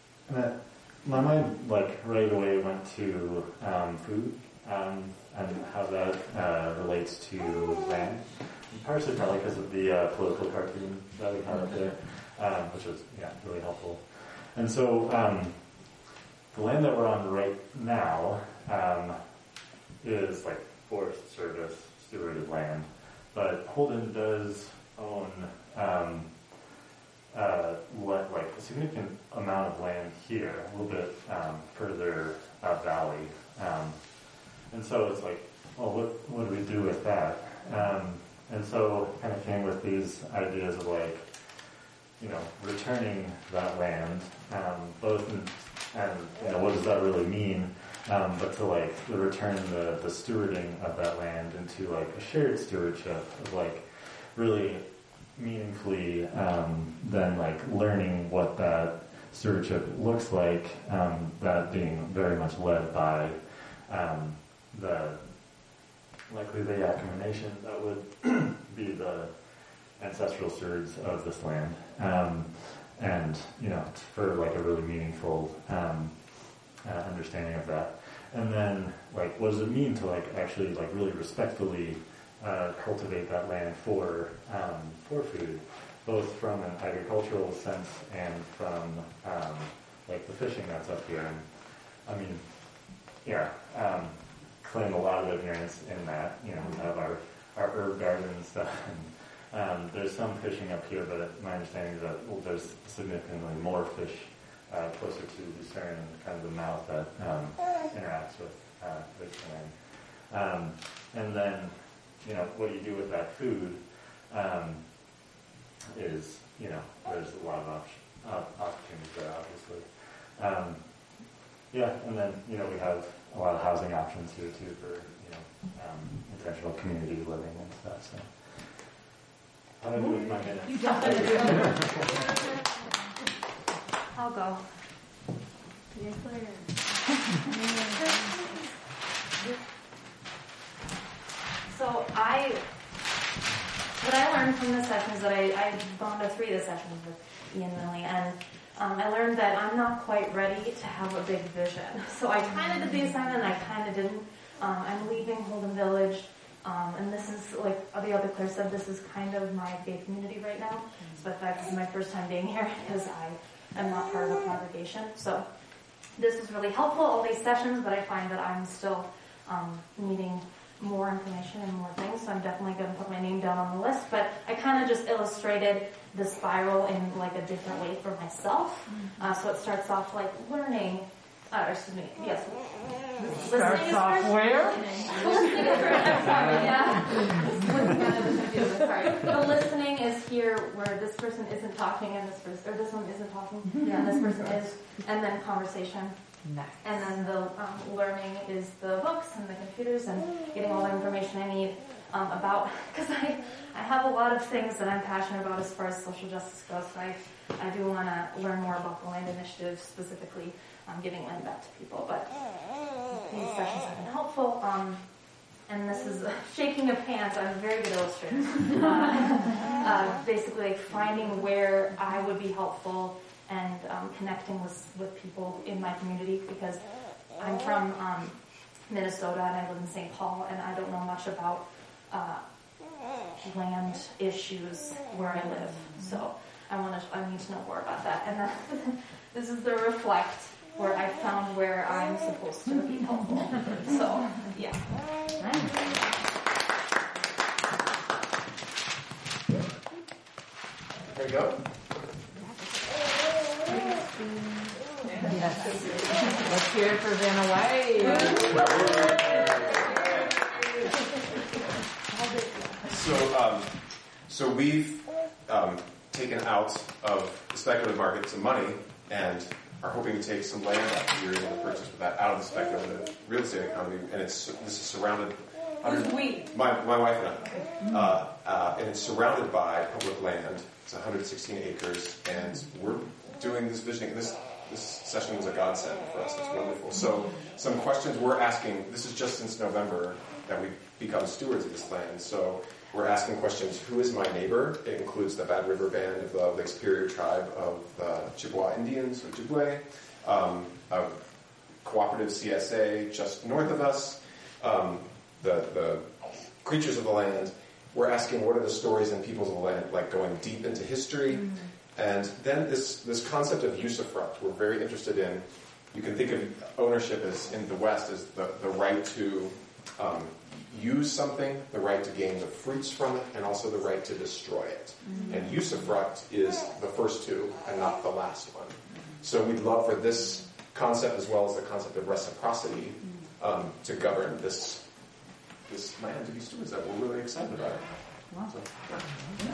my mind like right away went to um, food um, and how that uh, relates to land. And partially probably because of the uh, political cartoon that we had up there, um, which was yeah really helpful. And so um, the land that we're on right now um, is like Forest Service stewarded land, but Holden does own um, uh, what, like a significant amount of land here, a little bit um, further up valley, um, and so it's like, well, what what do we do with that? Um, and so kind of came with these ideas of like, you know, returning that land, um, both in, and you know, what does that really mean? Um, but to like to return the, the stewarding of that land into like a shared stewardship of like really meaningfully um, then like learning what that stewardship looks like, um, that being very much led by um, the likely the Yakima Nation that would be the ancestral stewards of this land, um, and you know, for like a really meaningful um, uh, understanding of that. And then, like, what does it mean to like actually like really respectfully uh, cultivate that land for um, for food, both from an agricultural sense and from um, like the fishing that's up here. And I mean, yeah, um, claim a lot of ignorance in that. You know, we have our our herb garden and stuff. And, Um, there's some fishing up here, but my understanding is that well, there's significantly more fish uh, closer to Lucerne, kind of the mouth that um, interacts with uh, this land. Um, and then, you know, what you do with that food um, is, you know, there's a lot of op- uh, opportunities there, obviously. Um, yeah, and then, you know, we have a lot of housing options here, too, for, you know, um, intentional community living and stuff, so. How do I do with my minutes? You got it. I'll go. So I, what I learned from the sessions that I, I've gone to three of the sessions with Ian and Lily, and um, I learned that I'm not quite ready to have a big vision. So I kind of did the assignment, and I kind of didn't. Um, I'm leaving Holden Village. Um, and this is, like the other Claire said, this is kind of my faith community right now. So in fact, this is my first time being here because I am not part of the congregation. So this is really helpful, all these sessions, but I find that I'm still um, needing more information and more things. So I'm definitely going to put my name down on the list. But I kind of just illustrated the spiral in like a different way for myself. Uh, so it starts off like learning uh, or excuse me, yes. Start software. Sorry. The listening is here where this person isn't talking and this person, or this one isn't talking, yeah, and this person is, and then conversation. Nice. And then the um, learning is the books and the computers and getting all the information I need um, about, because I, I have a lot of things that I'm passionate about as far as social justice goes. So I, I do want to learn more about the land initiative, specifically um, giving land back to people. But these sessions have been helpful. Um, and this is uh, shaking of hands. I'm a very good illustrator. uh, uh, basically, like finding where I would be helpful and um, connecting with with people in my community, because I'm from um, Minnesota and I live in Saint Paul, and I don't know much about uh, land issues where I live. So I want to. I need to know more about that. And then this is the reflect, where I found where I'm supposed to be helpful. So yeah. There you go. Yes. Let's hear it for Vanna White. So, um, so we've um, taken out of the speculative market some money and are hoping to take some land that we're able to purchase with that out of the speculative real estate economy, and it's this is surrounded. Who's we? My my wife and I, uh, uh, and it's surrounded by public land. It's one hundred sixteen acres, and we're doing this visioning. This this session was a godsend for us. It's wonderful. So some questions we're asking. This is just since November that we've become stewards of this land. So we're asking questions. Who is my neighbor? It includes the Bad River Band of the Lake Superior tribe of the Chippewa Indians, or Ojibwe, um, a cooperative C S A just north of us, um, the, the creatures of the land. We're asking what are the stories and peoples of the land, like going deep into history. Mm-hmm. And then this, this concept of usufruct, we're very interested in. You can think of ownership as, in the West, as the, the right to um, use something, the right to gain the fruits from it, and also the right to destroy it. Mm-hmm. And usufruct is the first two and not the last one. So we'd love for this concept, as well as the concept of reciprocity, um, to govern this this land, to be stewards that we're really excited about it. Wow. So, yeah.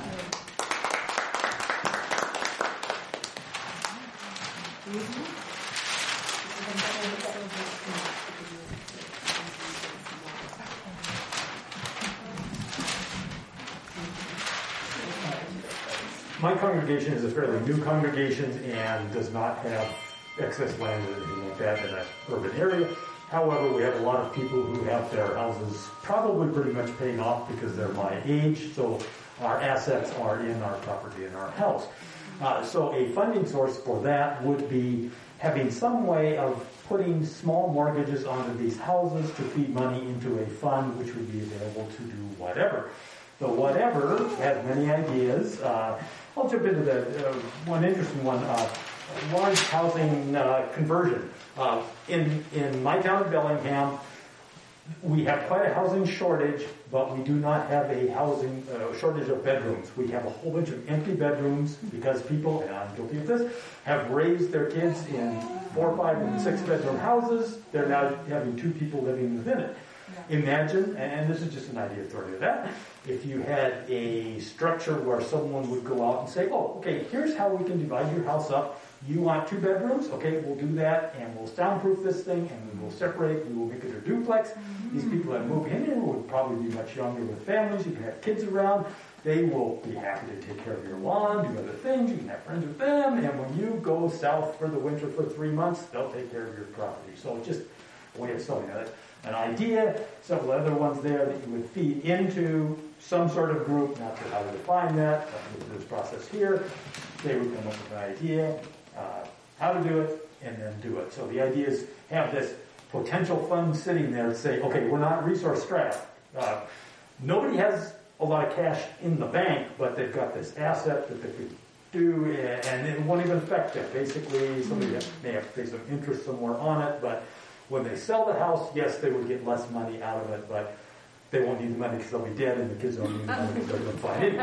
My congregation is a fairly new congregation and does not have excess land or anything like that in an urban area. However, we have a lot of people who have their houses probably pretty much paid off because they're my age, so our assets are in our property in our house. Uh, so a funding source for that would be having some way of putting small mortgages onto these houses to feed money into a fund which would be available to do whatever. The whatever has many ideas. Uh, I'll jump into the uh, one interesting one, uh, large housing uh, conversion. Uh, in, in my town of Bellingham, we have quite a housing shortage, but we do not have a housing uh, shortage of bedrooms. We have a whole bunch of empty bedrooms because people, and I'm guilty of this, have raised their kids in four, five, and six bedroom houses. They're now having two people living within it. Imagine, and this is just an idea throwing it out, if you had a structure where someone would go out and say, oh, okay, here's how we can divide your house up. You want two bedrooms? Okay, we'll do that, and we'll soundproof this thing, and we will separate, we will make it a duplex. Mm-hmm. These people that move in here would probably be much younger with families. You can have kids around. They will be happy to take care of your lawn, do other things. You can have friends with them, and when you go south for the winter for three months, they'll take care of your property. So it's just a way of selling it. An idea, several other ones there that you would feed into some sort of group, not sure how to define that, but with this process here, they would come up with an idea, uh, how to do it, and then do it. So the idea is have this potential fund sitting there to say, okay, we're not resource strapped. Uh, nobody has a lot of cash in the bank, but they've got this asset that they could do, and it won't even affect them. Basically, somebody may have to pay some interest somewhere on it, but when they sell the house, yes, they would get less money out of it, but they won't need the money because they'll be dead and the kids don't need the money because they're going to find it.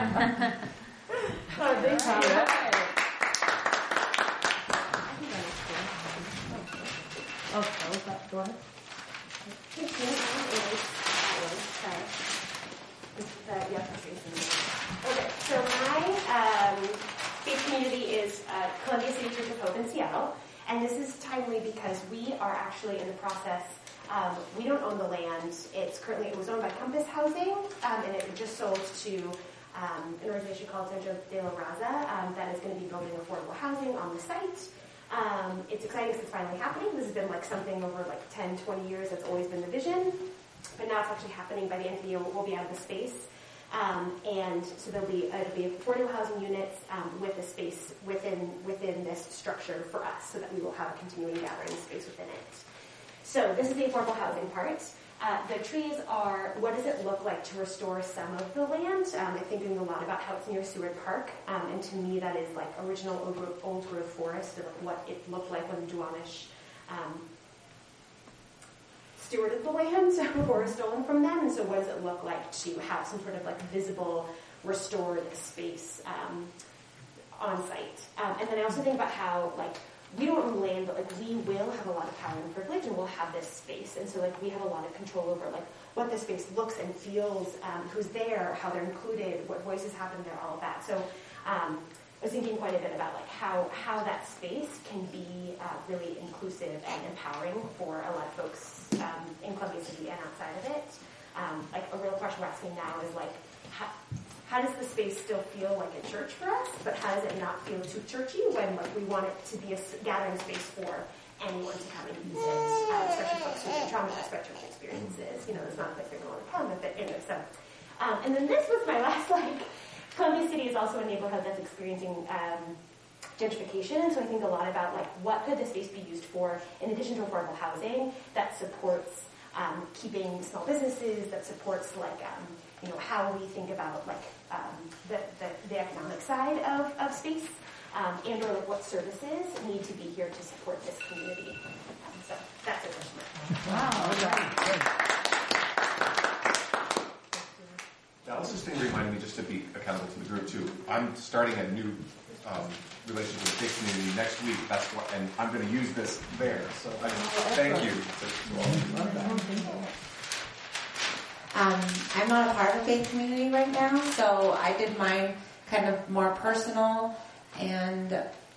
Oh, thank you. Oh, okay, go ahead. His name is, sorry. Uh, yeah, okay, so my um, faith community is uh, Columbia City Church of Hope in Seattle, and this is timely because we are actually in the process. Um, we don't own the land. It's currently, it was owned by Compass Housing, um, and it just sold to um, an organization called Centro de la Raza um, that is going to be building affordable housing on the site. Um, it's exciting because it's finally happening. This has been like something over like ten, twenty years that's always been the vision, but now it's actually happening. By the end of the year, we'll be out of the space. Um, and so there'll be, it'll be affordable housing units um, with a space within within this structure for us so that we will have a continuing gathering space within it. So this is the affordable housing part. Uh, the trees are, what does it look like to restore some of the land? Um, I'm thinking a lot about how it's near Seward Park, um, and to me that is like original old growth, old growth forest, and what it looked like when the Duwamish um, stewarded the land before it was stolen from them. And so what does it look like to have some sort of like visible, restored space um, on site? Um, and then I also think about how like we don't own land, but like we will have a lot of power and privilege, and we'll have this space. And so like we have a lot of control over like what the space looks and feels, um, who's there, how they're included, what voices happen there, all of that. So um, I was thinking quite a bit about like how how that space can be uh, really inclusive and empowering for a lot of folks um, in Columbia City and outside of it. Um, like a real question we're asking now is like, how, how does the space still feel like a church for us, but how does it not feel too churchy when like we want it to be a gathering space for anyone to come and use it, um, especially folks who've been traumatized by church experiences. You know, it's not like they're going to come with it. Anyway, so, um, and then this was my last like. Columbia City is also a neighborhood that's experiencing um, gentrification, and so I think a lot about like what could the space be used for in addition to affordable housing that supports um, keeping small businesses, that supports like um, you know how we think about like um, the, the the economic side of, of space, um, and or like what services need to be here to support this community. Um, so that's a question. Wow. Okay. Alice's thing reminded me just to be accountable to the group too. I'm starting a new um, relationship with the faith community next week. That's what, and I'm going to use this there. So I, thank you. Um, I'm not a part of a faith community right now, so I did mine kind of more personal, and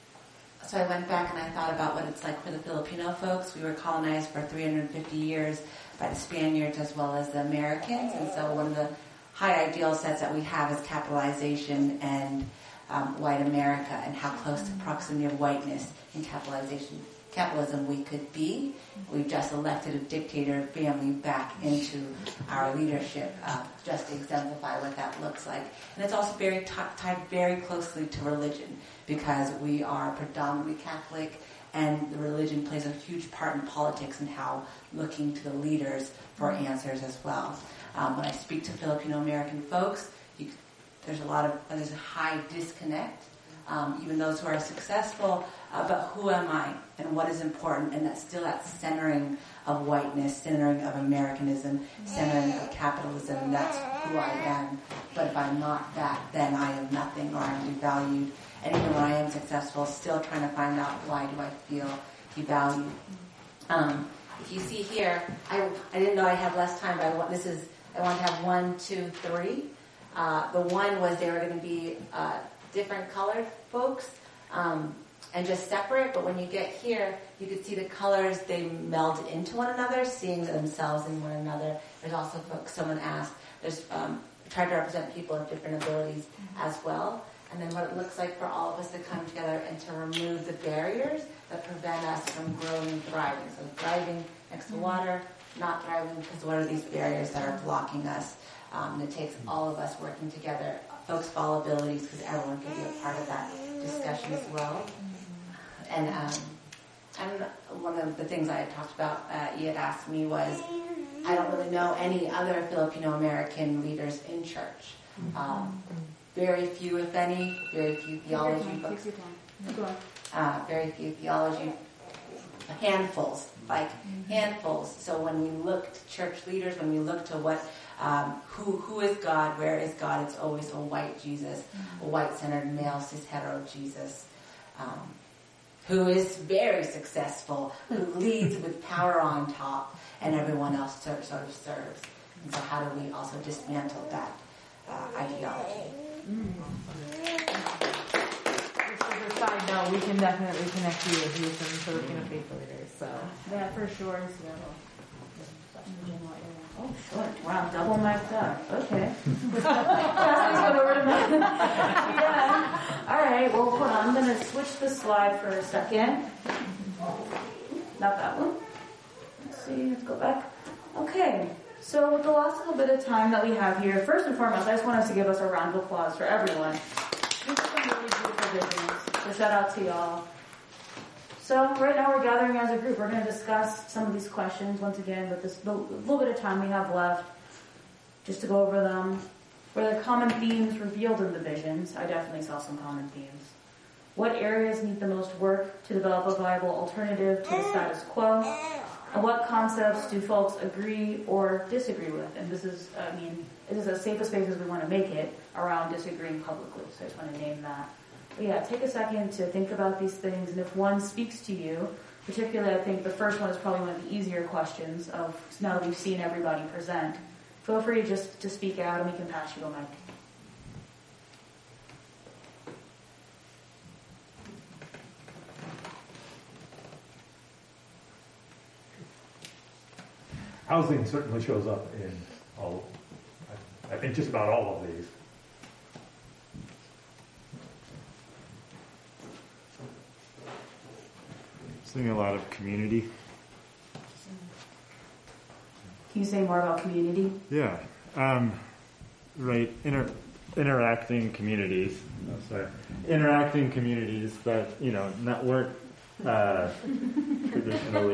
so I went back and I thought about what it's like for the Filipino folks. We were colonized for three hundred fifty years by the Spaniards as well as the Americans, and so one of the high ideal sets that we have is capitalization and um, white America, and how close to proximity of whiteness and capitalization, capitalism we could be. We've just elected a dictator family back into our leadership, uh, just to exemplify what that looks like. And it's also very t- tied very closely to religion, because we are predominantly Catholic, and the religion plays a huge part in politics and how looking to the leaders for answers as well. Um, when I speak to Filipino American folks, you, there's a lot of there's a high disconnect. Um, even those who are successful, uh, but who am I and what is important? And that's still that centering of whiteness, centering of Americanism, centering of capitalism. And that's who I am. But if I'm not that, then I am nothing, or I'm devalued. And even when I am successful, still trying to find out why do I feel devalued. Um, if you see here, I I didn't know I had less time, but I want this is. I want to have one, two, three. Uh, the one was they were going to be uh, different colored folks um, and just separate. But when you get here, you can see the colors, they meld into one another, seeing themselves in one another. There's also folks, someone asked, there's um, tried to represent people of different abilities as well. And then what it looks like for all of us to come together and to remove the barriers that prevent us from growing and thriving. So thriving next to water, not thriving because what are these barriers that are blocking us? Um, it takes all of us working together. Folks of all abilities, because everyone can be a part of that discussion as well. And um, and one of the things I had talked about, uh, you had asked me was, I don't really know any other Filipino American leaders in church. Um, very few, if any, very few theology books. Uh, very few theology, handfuls, like handfuls. So when we look to church leaders, when we look to what, um, who who is God, where is God, it's always a white Jesus, a white-centered, male, cis-hetero Jesus. Um, who is very successful, who leads with power on top, and everyone else sort of, sort of serves. And so how do we also dismantle that uh, ideology? Mm. Just as a side note, we can definitely connect you with youth and Filipino faith leaders. So yeah, for sure. In Seattle. Oh, sure. Wow, double mic'd up. Okay. Yeah. All right. Well, hold on. I'm going to switch the slide for a second. Not that one. Let's see. Let's go back. Okay. So with the last little bit of time that we have here, first and foremost, I just want us to give us a round of applause for everyone. These are some really beautiful visions. So shout out to y'all. So right now we're gathering as a group. We're going to discuss some of these questions once again with this the little bit of time we have left, just to go over them. Were there common themes revealed in the visions? I definitely saw some common themes. What areas need the most work to develop a viable alternative to the status quo? And what concepts do folks agree or disagree with? And this is, I mean, it is as safe a space as we want to make it around disagreeing publicly. So I just want to name that. But yeah, take a second to think about these things, and if one speaks to you, particularly I think the first one is probably one of the easier questions of, now that we've seen everybody present, feel free just to speak out and we can pass you a mic. Housing certainly shows up in all, I think just about all of these. Seeing a lot of community. Can you say more about community? Yeah. Um, right. Inter- interacting communities. Oh, sorry. Interacting communities that, you know, network uh, traditionally.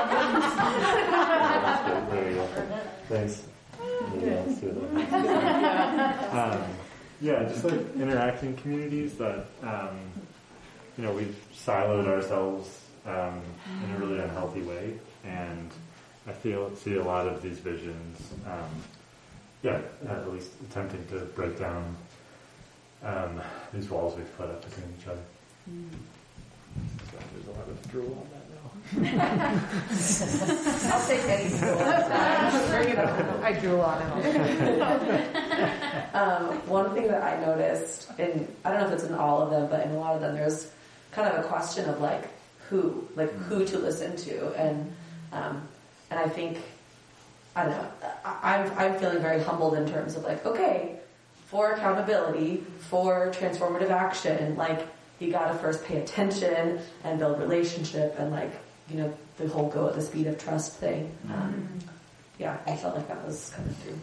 There you go. Thanks. Yeah, let's do that. Um, yeah, just like interacting communities that, um, you know, we've siloed ourselves Um, in a really unhealthy way, and I feel see a lot of these visions, um, yeah, at least attempting to break down um, these walls we've put up between each other. Mm. So there's a lot of drool on that now. I'll take any drool. Bring it up. I drool on it. um, one thing that I noticed, and I don't know if it's in all of them, but in a lot of them, there's kind of a question of like, who, like who to listen to, and um, and I think, I don't know, I, I'm I'm feeling very humbled in terms of like, okay, for accountability, for transformative action, like you gotta first pay attention and build relationship, and like, you know, the whole go at the speed of trust thing. Um, yeah, I felt like that was coming through.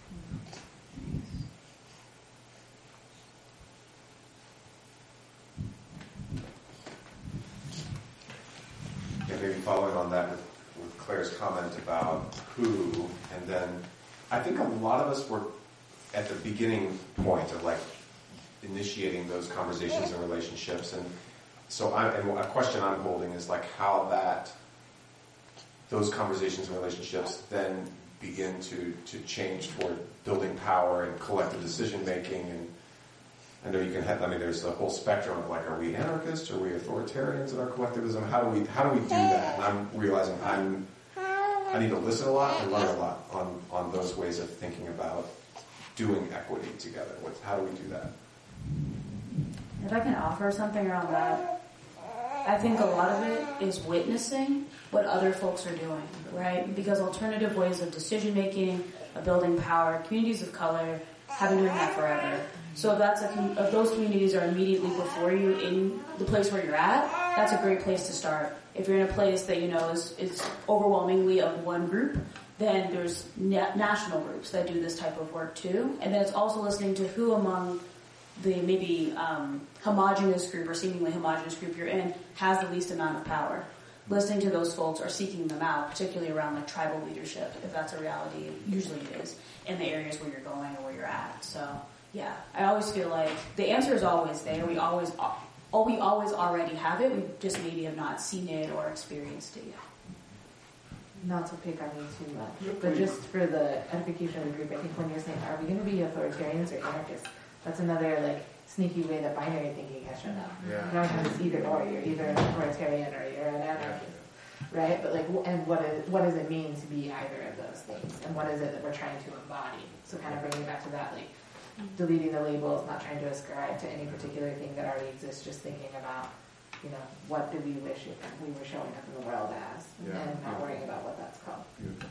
Yeah, maybe following on that with, with Claire's comment about who, and then I think a lot of us were at the beginning point of like initiating those conversations and relationships, and so I, and a question I'm holding is like how that those conversations and relationships then begin to to change toward building power and collective decision making. And I know you can have, I mean, there's a whole spectrum of like, are we anarchists? Are we authoritarians in our collectivism? How do we, how do we do that? And I'm realizing I'm, I need to listen a lot and learn a lot on, on those ways of thinking about doing equity together. What, how do we do that? If I can offer something around that, I think a lot of it is witnessing what other folks are doing, right? Because alternative ways of decision making, of building power, communities of color have been doing that forever. So if that's a, if those communities are immediately before you in the place where you're at, that's a great place to start. If you're in a place that you know is, is overwhelmingly of one group, then there's na- national groups that do this type of work too. And then it's also listening to who among the maybe um, homogenous group or seemingly homogenous group you're in has the least amount of power. Listening to those folks or seeking them out, particularly around like tribal leadership, if that's a reality, usually it is, in the areas where you're going or where you're at. So yeah, I always feel like the answer is always there. We always, oh, we always already have it. We just maybe have not seen it or experienced it yet. Not to pick on you too much, but just for the edification of the group, I think when you're saying, are we going to be authoritarians or anarchists? That's another like sneaky way that binary thinking has shown up. Yeah. You know, it's either or. You're either an authoritarian or you're an anarchist, right? But like, and what is what does it mean to be either of those things? And what is it that we're trying to embody? So kind of bringing back to that, like deleting the labels, not trying to ascribe to any particular thing that already exists, just thinking about, you know, what do we wish we were showing up in the world as, Yeah. and not worrying about what that's called. Beautiful.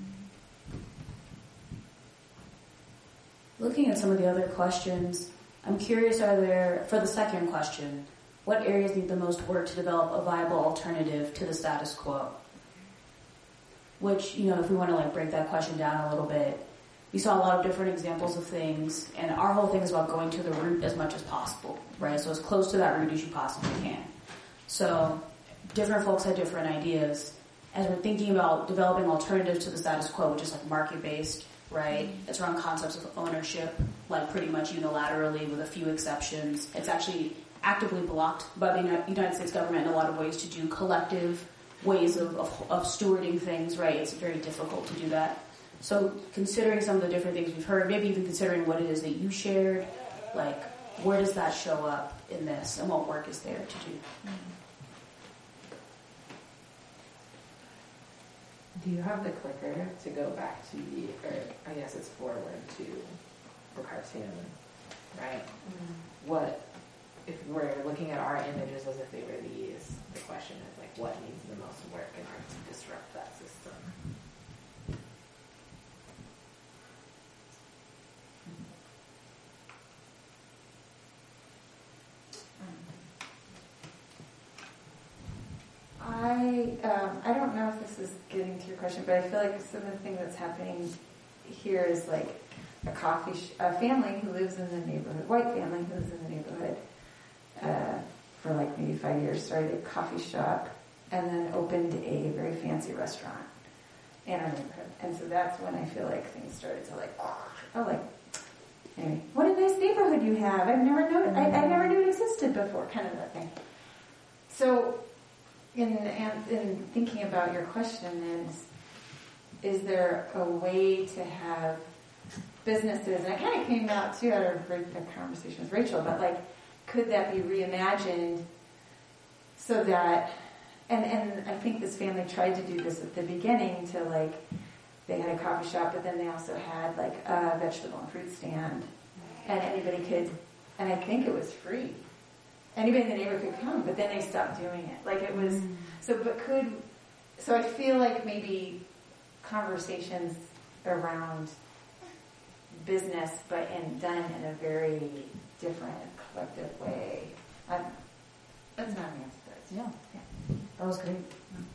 Looking at some of the other questions, I'm curious, are there, for the second question, what areas need the most work to develop a viable alternative to the status quo? Which, you know, if we want to like break that question down a little bit, we saw a lot of different examples of things, and our whole thing is about going to the root as much as possible, right? So as close to that root as you possibly can. So different folks had different ideas. As we're thinking about developing alternatives to the status quo, which is like market-based, right? It's around concepts of ownership, like pretty much unilaterally with a few exceptions. It's actually actively blocked by the United States government in a lot of ways to do collective ways of, of, of stewarding things, right? It's very difficult to do that. So considering some of the different things we've heard, maybe even considering what it is that you shared, like where does that show up in this and what work is there to do? Do you have the clicker to go back to the, or I guess it's forward to the cartoon, right? Mm-hmm. What, if we're looking at our images as if they were these, the question is like, what needs the most work in order to disrupt that system? I um, I don't know if this is getting to your question, but I feel like some of the thing that's happening here is like a coffee, sh- a family who lives in the neighborhood, white family who lives in the neighborhood uh, for like maybe five years, started a coffee shop and then opened a very fancy restaurant in our neighborhood. And so that's when I feel like things started to like, oh, like, anyway, what a nice neighborhood you have. I've never known, I, I never knew it existed before, kind of that thing. So, In, in thinking about your question is, is there a way to have businesses, and it kind of came out too out of a conversation with Rachel, but like, could that be reimagined so that, and, and I think this family tried to do this at the beginning to like, they had a coffee shop, but then they also had like a vegetable and fruit stand, and anybody could, and I think it was free. Anybody in the neighborhood could come, but then they stopped doing it. Like it was, mm. so, but could, so I feel like maybe conversations around business, but in, done in a very different, collective way. I, that's not an answer. But yeah. yeah. That was great.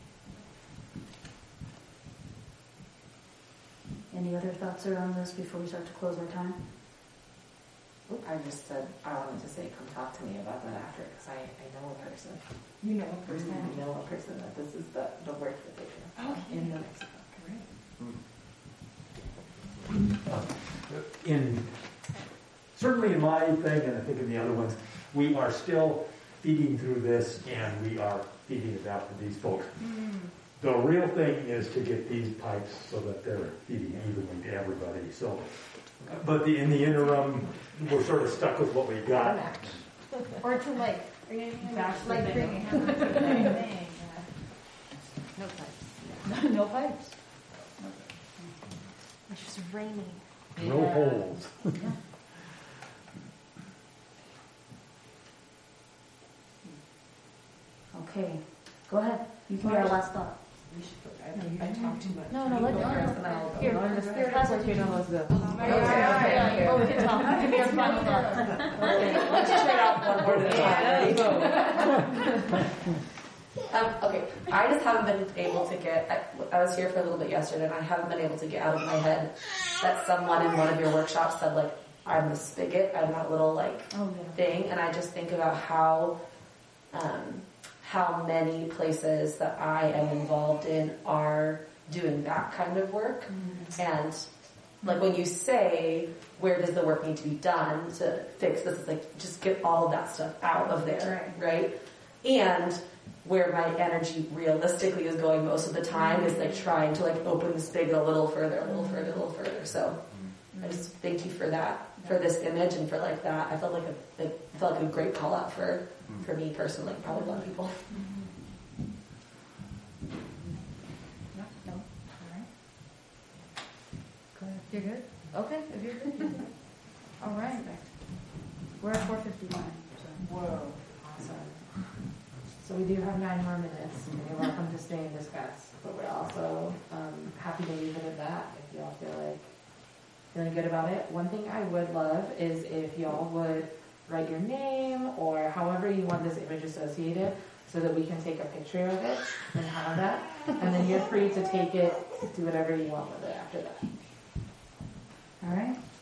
Any other thoughts around this before we start to close our time? I just said, I wanted to say, come talk to me about that after, because I, I know a person. You know a person? I know a person that this is the, the work that they do oh, in New Mexico. Great. In, certainly in my thing, and I think in the other ones, we are still feeding through this, and we are feeding it out to these folks. Mm. The real thing is to get these pipes so that they're feeding evenly to everybody. So. But the, in the interim, we're sort of stuck with what we got. Or to like, are you like bringing No pipes. No pipes. It's just raining. No yeah. holes. yeah. Okay, go ahead. You can be our last thought. We should put, I, I, I talk too much. No, no, let go. Here, here, pass it here. No, let's go. Okay, okay. Oh, we can talk. Give me your final thought. Let's just write out one word at a time. um, okay, I just haven't been able to get, I, I was here for a little bit yesterday, and I haven't been able to get out of my head that someone in one of your workshops said, like, I'm the spigot, I'm that little, like, oh, yeah. thing, and I just think about how, um, how many places that I am involved in are doing that kind of work. Mm-hmm. And like when you say, where does the work need to be done to fix this, it's like, just get all of that stuff out of there, right? right? And where my energy realistically is going most of the time is like trying to like open the spigot a little further, a little further, a little further. So I just thank you for that, for this image and for like that. I felt like a, it felt like a great call out for, for me personally, probably a lot of people. No, no. All right. Go ahead. You're good? Okay, if you're good. You're good. All right. We're at four fifty-one. So. Whoa, awesome. So we do have nine more minutes, and you're welcome to stay and discuss. But we're also um, happy to leave it at that if y'all feel like feeling good about it. One thing I would love is if y'all would write your name or however you want this image associated, so that we can take a picture of it and have that. And then you're free to take it, do whatever you want with it after that. All right.